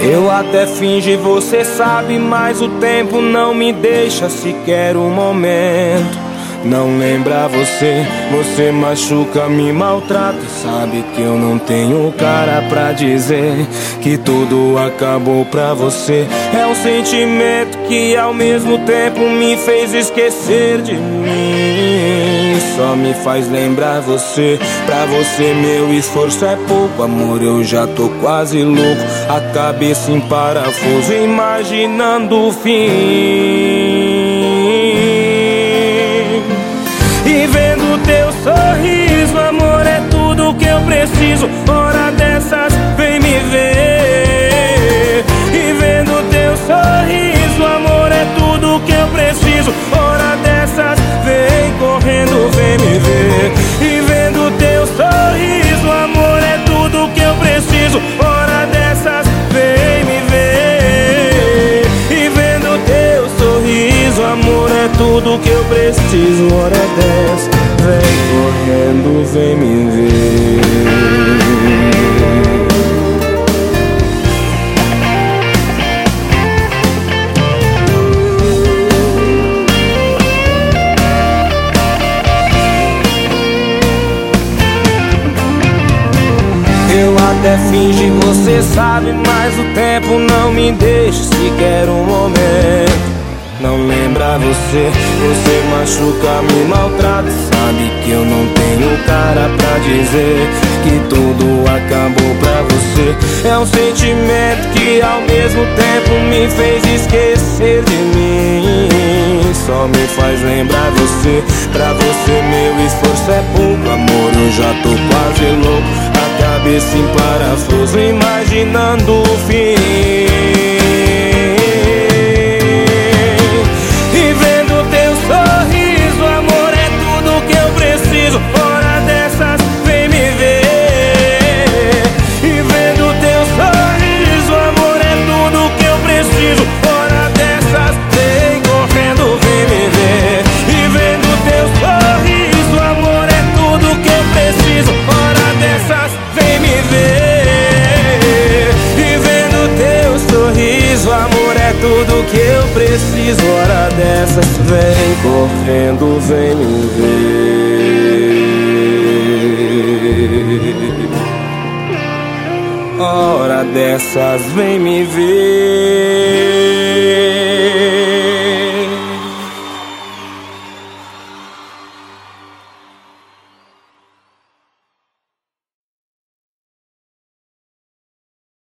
Eu até finge, você sabe, mas o tempo não me deixa sequer um momento. Não lembra você, você machuca, me maltrata. Sabe que eu não tenho cara pra dizer que tudo acabou pra você. É um sentimento que ao mesmo tempo me fez esquecer de mim. Só me faz lembrar você. Pra você meu esforço é pouco, amor, eu já tô quase louco. A cabeça em parafuso, imaginando o fim. E vendo teu sorriso, amor, é tudo que eu preciso. Hora dessas, vem me ver. E vendo teu sorriso, amor, é tudo que eu preciso. Hora dessas, vem correndo, vem me ver. E vendo teu sorriso, amor, é tudo que eu preciso. Hora dessas, vem me ver. E vendo teu sorriso, amor, é tudo que eu preciso. Hora dessa, vem correndo, vem me ver. Eu até finge, você sabe, mas o tempo não me deixa sequer um momento. Não lembra você, você machuca, me maltrata. Sabe que eu não tenho cara pra dizer que tudo acabou pra você. É um sentimento que ao mesmo tempo me fez esquecer de mim. Só me faz lembrar você. Pra você meu esforço é pouco, amor, eu já tô quase louco. A cabeça em parafuso, imaginando o fim. Hora dessas, vem me ver. E vendo teu sorriso, amor, é tudo que eu preciso. Hora dessas, vem correndo, vem me ver. E vendo teu sorriso, amor, é tudo que eu preciso. Hora dessas, vem me ver. E vendo teu sorriso, amor, é tudo que eu preciso. Hora dessas, vem correndo, vem me ver. Hora dessas, vem me ver.